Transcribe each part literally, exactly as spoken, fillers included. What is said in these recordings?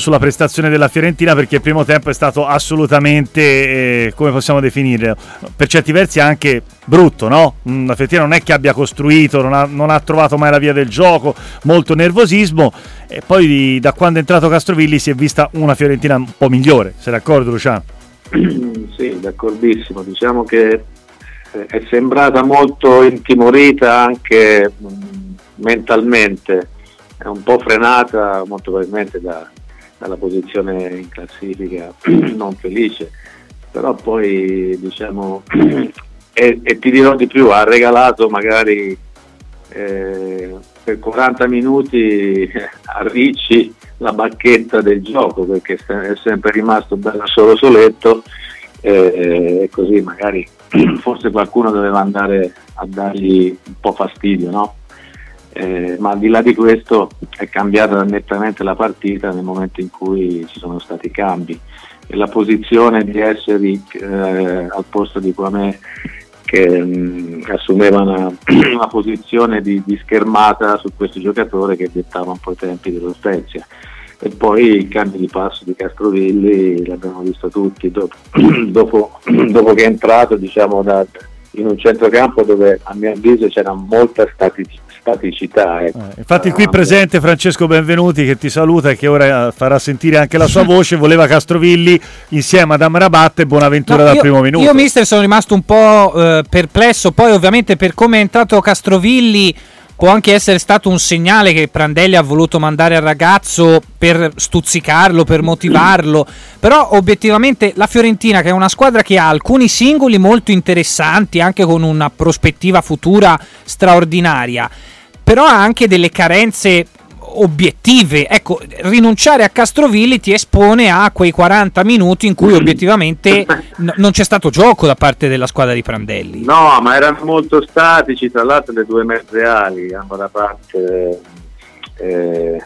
sulla prestazione della Fiorentina, perché il primo tempo è stato assolutamente, eh, come possiamo definire, per certi versi anche brutto, no? La Fiorentina non è che abbia costruito, non ha, non ha trovato mai la via del gioco, molto nervosismo, e poi da quando è entrato Castrovilli si è vista una Fiorentina un po' migliore. Sei d'accordo, Luciano? Sì, d'accordissimo. Diciamo che è sembrata molto intimorita anche mh, mentalmente, è un po' frenata molto probabilmente da, dalla posizione in classifica non felice, però poi diciamo e, e ti dirò di più, ha regalato magari eh, per quaranta minuti a Ricci la bacchetta del gioco, perché è sempre rimasto bello solo soletto, eh, e così magari forse qualcuno doveva andare a dargli un po' fastidio, no? Eh, ma al di là di questo è cambiata nettamente la partita nel momento in cui ci sono stati cambi, e la posizione di essere eh, al posto di Quamè, che mh, assumeva una, una posizione di, di schermata su questo giocatore che dettava un po' i tempi dello Spezia. E poi il cambio di passo di Castrovilli l'abbiamo visto tutti dopo, dopo, dopo che è entrato, diciamo, da, in un centrocampo dove a mio avviso c'era molta static- staticità. Ecco. Eh, infatti qui presente Francesco Benvenuti, che ti saluta e che ora farà sentire anche la sua voce, voleva Castrovilli insieme ad Amrabat e Bonaventura no, dal io, primo minuto. Io mister sono rimasto un po' eh, perplesso, poi ovviamente per come è entrato Castrovilli può anche essere stato un segnale che Prandelli ha voluto mandare al ragazzo per stuzzicarlo, per motivarlo, però obiettivamente la Fiorentina, che è una squadra che ha alcuni singoli molto interessanti, anche con una prospettiva futura straordinaria, però ha anche delle carenze obiettive. Ecco, rinunciare a Castrovilli ti espone a quei quaranta minuti in cui obiettivamente n- non c'è stato gioco da parte della squadra di Prandelli. No, ma erano molto statici, tra l'altro le due mezze ali, hanno da parte eh,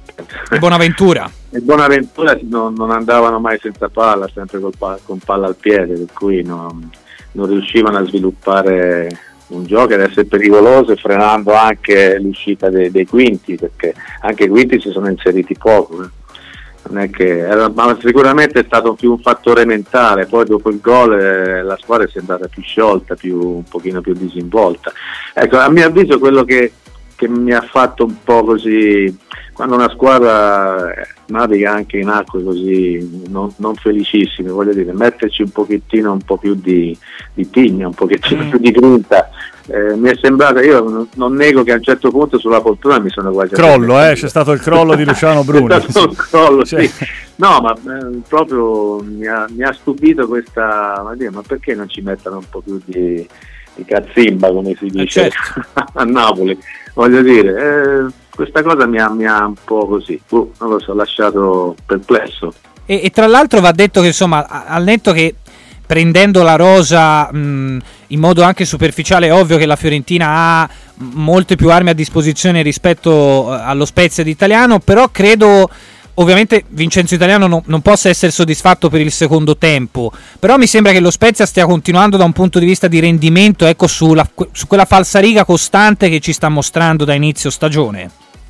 e Bonaventura e Bonaventura non, non andavano mai senza palla, sempre col pa- con palla al piede, per cui non, non riuscivano a sviluppare un gioco ad essere pericoloso, frenando anche l'uscita dei, dei quinti, perché anche i quinti si sono inseriti poco, eh. Non è che era, ma sicuramente è stato più un fattore mentale. Poi dopo il gol eh, la squadra è sembrata più sciolta, più, un pochino più disinvolta. Ecco, a mio avviso quello che, che mi ha fatto un po' così, quando una squadra naviga anche in acque così non, non felicissime, voglio dire, metterci un pochettino un po' più di, di tigna, un pochettino mm. più di grinta. Eh, mi è sembrato, io non, non nego che a un certo punto sulla poltrona mi sono quasi crollo, eh, c'è stato il crollo di Luciano Bruni. C'è stato il crollo, cioè. Sì. No, ma eh, proprio mi ha, mi ha stupito questa, ma, Dio, ma perché non ci mettono un po' più di, di cazzimba, come si dice, eh, certo. a Napoli, voglio dire, eh, questa cosa mi ha, mi ha un po' così, uh, non lo so, lasciato perplesso. E, e tra l'altro va detto che insomma, al netto che prendendo la rosa mh, in modo anche superficiale, è ovvio che la Fiorentina ha molte più armi a disposizione rispetto allo Spezia di Italiano, però credo ovviamente Vincenzo Italiano no, non possa essere soddisfatto per il secondo tempo, però mi sembra che lo Spezia stia continuando da un punto di vista di rendimento, ecco, sulla, su quella falsariga costante che ci sta mostrando da inizio stagione.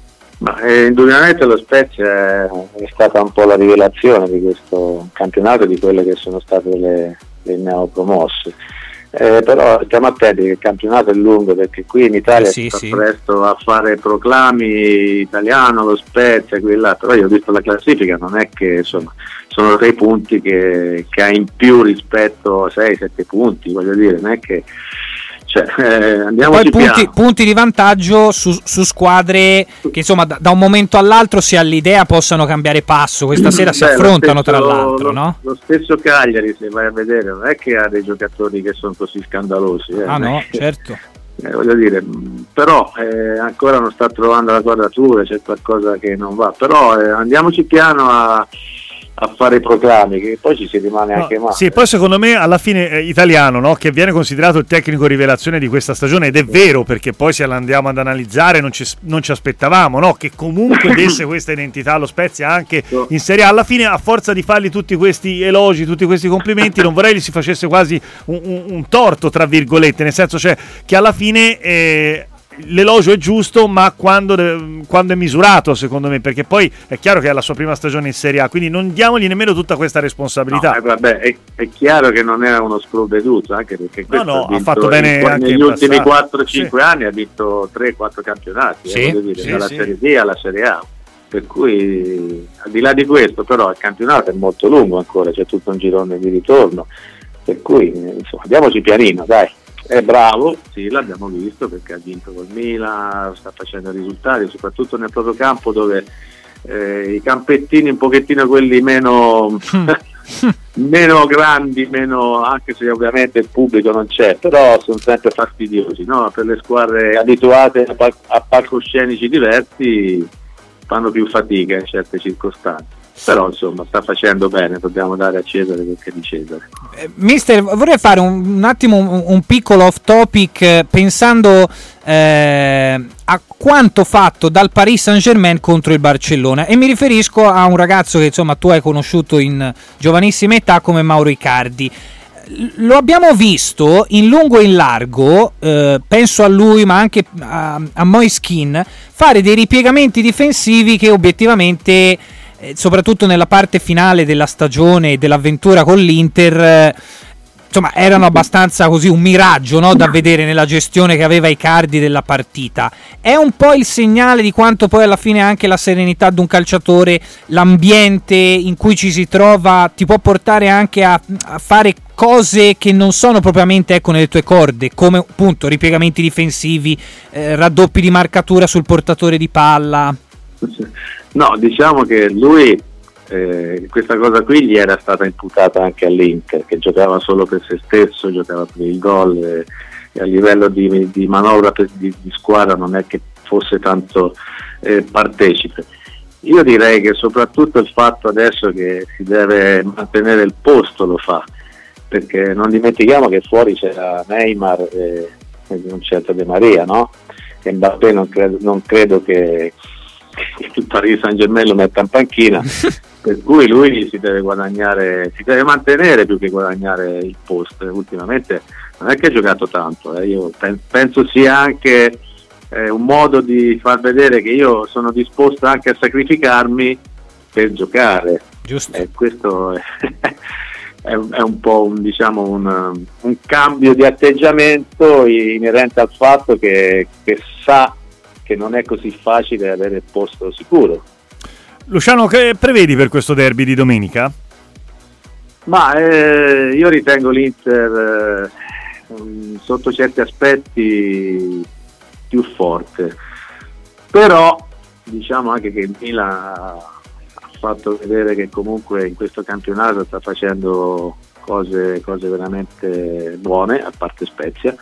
Ma eh, indubbiamente lo Spezia è, è stata un po' la rivelazione di questo campionato, di quelle che sono state le, le neopromosse. Eh, però stiamo attenti che il campionato è lungo, perché qui in Italia eh sì, si sta sì. presto a fare proclami italiano, lo Spezia, qui e là, però io ho visto la classifica, non è che insomma sono sei punti che, che ha in più rispetto a sei sette punti, voglio dire, non è che cioè, eh, andiamoci poi punti, piano. punti di vantaggio su, su squadre che insomma da, da un momento all'altro si ha l'idea possano cambiare passo. Questa sera Beh, si affrontano stesso, tra l'altro, lo, no? Lo stesso Cagliari, se vai a vedere, non è che ha dei giocatori che sono così scandalosi, eh, ah no, certo. Eh, voglio dire, però eh, ancora non sta trovando la quadratura, c'è qualcosa che non va, però eh, andiamoci piano a a fare i proclami, che poi ci si rimane no, anche male. Sì, poi secondo me alla fine eh, Italiano, no, che viene considerato il tecnico rivelazione di questa stagione, ed è vero, perché poi se la andiamo ad analizzare non ci, non ci aspettavamo, no, che comunque desse questa identità allo Spezia anche in Serie A. Alla fine, a forza di fargli tutti questi elogi, tutti questi complimenti, non vorrei gli si facesse quasi un, un, un torto, tra virgolette, nel senso, cioè, che alla fine eh, l'elogio è giusto, ma quando, quando è misurato, secondo me, perché poi è chiaro che è la sua prima stagione in Serie A, quindi non diamogli nemmeno tutta questa responsabilità. No, eh, vabbè, è, è chiaro che non era uno sprovveduto, anche perché questo no, no, ha, vinto, ha fatto bene in, anche negli ultimi quattro cinque sì. anni ha vinto tre quattro campionati, sì, eh, dire, sì, dalla sì. Serie D alla Serie A. Per cui al di là di questo però il campionato è molto lungo ancora, c'è tutto un girone di ritorno, per cui insomma diamoci pianino, dai, è bravo, sì, l'abbiamo visto perché ha vinto col Milan, sta facendo risultati soprattutto nel proprio campo dove eh, i campettini un pochettino quelli meno meno grandi, meno, anche se ovviamente il pubblico non c'è, però sono sempre fastidiosi, no? Per le squadre abituate a, pal- a palcoscenici diversi fanno più fatica in certe circostanze, però insomma sta facendo bene, dobbiamo dare a Cesare quel che è di Cesare. eh, Mister, vorrei fare un, un attimo un, un piccolo off topic eh, pensando eh, a quanto fatto dal Paris Saint-Germain contro il Barcellona, e mi riferisco a un ragazzo che insomma tu hai conosciuto in giovanissima età come Mauro Icardi. Lo abbiamo visto in lungo e in largo, eh, penso a lui ma anche a, a Moise Kean, fare dei ripiegamenti difensivi che obiettivamente, eh, soprattutto nella parte finale della stagione e dell'avventura con l'Inter, eh, insomma erano abbastanza così un miraggio, no, da vedere nella gestione che aveva Icardi della partita. È un po' il segnale di quanto poi alla fine anche la serenità di un calciatore, l'ambiente in cui ci si trova ti può portare anche a, a fare cose che non sono propriamente, ecco, nelle tue corde, come appunto ripiegamenti difensivi, eh, raddoppi di marcatura sul portatore di palla. No, diciamo che lui eh, questa cosa qui gli era stata imputata anche all'Inter, che giocava solo per se stesso, giocava per il gol e, e a livello di, di manovra per, di, di squadra non è che fosse tanto eh, partecipe. Io direi che soprattutto il fatto adesso che si deve mantenere il posto lo fa, perché non dimentichiamo che fuori c'era Neymar e, e un certo De Maria, no? E Mbappé non credo, non credo che il Paris Saint-Germain lo metta in panchina, per cui lui si deve guadagnare, si deve mantenere più che guadagnare il posto. Ultimamente non è che ha giocato tanto, eh. Io pen- penso sia anche eh, un modo di far vedere che io sono disposto anche a sacrificarmi per giocare. Giusto. E questo è è un po' un, diciamo un, un cambio di atteggiamento inerente al fatto che, che sa che non è così facile avere il posto sicuro. Luciano, che prevedi per questo derby di domenica? Ma eh, io ritengo l'Inter eh, sotto certi aspetti più forte, però diciamo anche che il Milan ha fatto vedere che comunque in questo campionato sta facendo cose, cose veramente buone, a parte Spezia.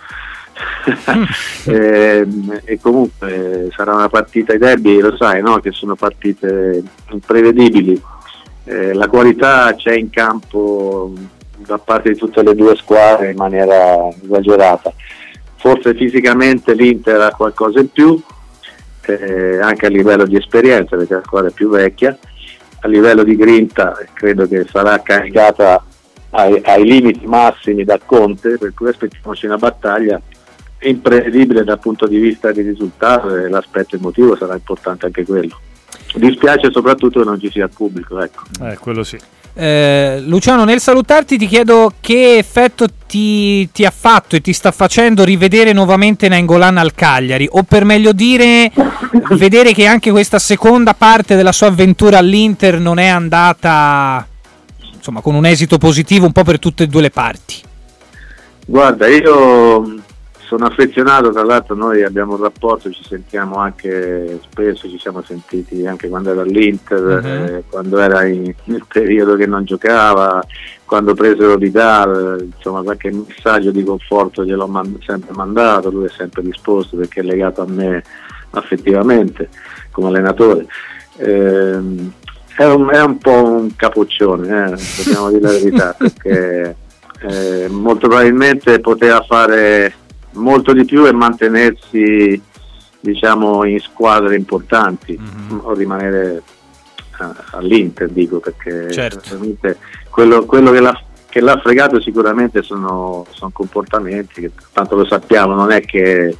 e, e comunque sarà una partita, i derby lo sai, no? Che sono partite imprevedibili, eh, la qualità c'è in campo da parte di tutte le due squadre in maniera esagerata. Forse fisicamente l'Inter ha qualcosa in più, eh, anche a livello di esperienza perché la squadra è più vecchia. A livello di grinta credo che sarà caricata ai, ai limiti massimi da Conte, per cui aspettiamoci una battaglia imprevedibile dal punto di vista di risultato, e l'aspetto emotivo sarà importante anche quello. Dispiace soprattutto che non ci sia il pubblico, ecco. Eh, quello sì. Eh, Luciano, nel salutarti ti chiedo che effetto ti, ti ha fatto e ti sta facendo rivedere nuovamente Nainggolan al Cagliari, o per meglio dire vedere che anche questa seconda parte della sua avventura all'Inter non è andata, insomma, con un esito positivo un po' per tutte e due le parti. Guarda, io sono affezionato, tra l'altro noi abbiamo un rapporto, ci sentiamo anche spesso, ci siamo sentiti anche quando era all'Inter, uh-huh. eh, quando era in, nel periodo che non giocava, quando presero Vidal, insomma qualche messaggio di conforto gliel'ho man- sempre mandato, lui è sempre disposto perché è legato a me affettivamente come allenatore. Eh, è, un, è un po' un capoccione, eh, dobbiamo dire la verità, perché eh, molto probabilmente poteva fare molto di più e mantenersi, diciamo, in squadre importanti, mm-hmm. o rimanere a, all'Inter, dico, perché certo. quello, quello che, l'ha, che l'ha fregato sicuramente sono, sono comportamenti che tanto lo sappiamo, non è che, che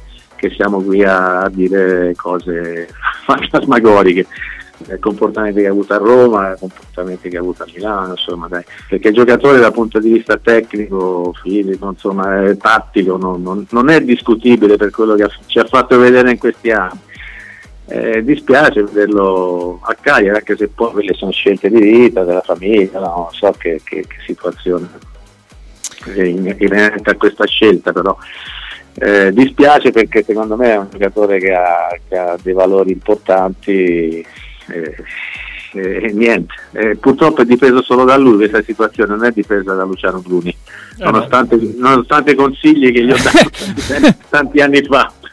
che siamo qui a, a dire cose fantasmagoriche, eh, comportamenti che ha avuto a Roma, comportamenti che ha avuto a Milano, insomma, dai, perché il giocatore dal punto di vista tecnico, fisico, insomma, eh, tattico, non, non, non è discutibile per quello che ha, ci ha fatto vedere in questi anni. Eh, dispiace vederlo a Cagliari, anche se poi quelle sono scelte di vita, della famiglia, no? So che, che, che situazione è inerente a questa scelta, però eh, dispiace perché secondo me è un giocatore che ha, che ha dei valori importanti e eh, eh, niente, eh, purtroppo è dipeso solo da lui questa situazione, non è dipesa da Luciano Bruni, nonostante, nonostante i consigli che gli ho dato tanti, tanti anni fa.